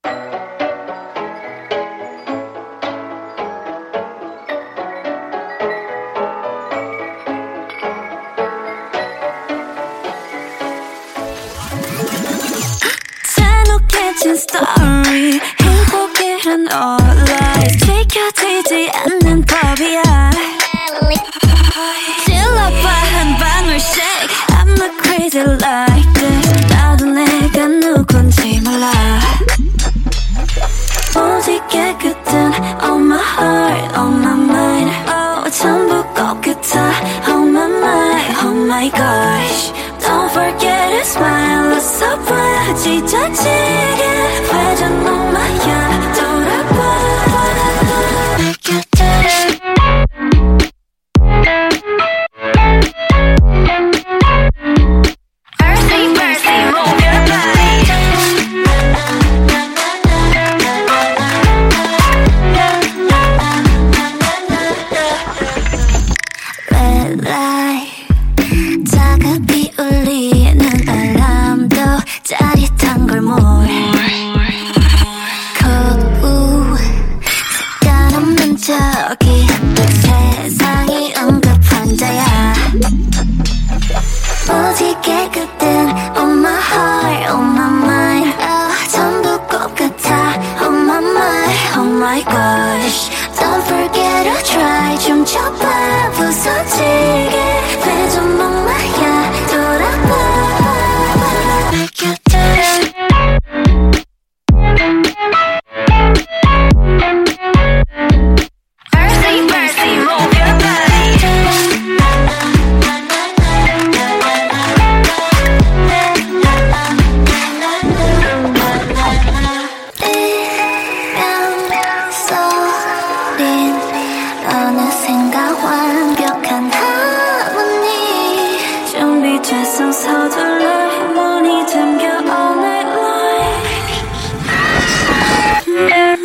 잔혹해진 story 행복이란 all lies 지켜지지 않는 법이야 찔러봐 한 방울씩 I'm not crazy like this 나도 내가 누군지 몰라 오직 깨끗한 on my heart on my mind oh 전부 꼭 같아 on my mind oh my gosh Don't forget to smile 웃어 봐 찢어지게 회전 엄마야 돌아봐 내 곁에 Earthy mercy move your body Red light 다급히 울리는 알람도 짜릿한 걸 more 거울 색깔 없는 저기 세상이 응급 환자야 오직 깨끗한 on my heart on my mind oh, 전부 꼭 같아 on my mind oh my gosh Don't forget to try 춤춰봐 부서지게 회전 목마야 돌아봐 내 곁에 Earthy mercy move your body 소린 어느샌가 완벽한 하모니 준비됐어 서둘러 문이 잠겨 all night long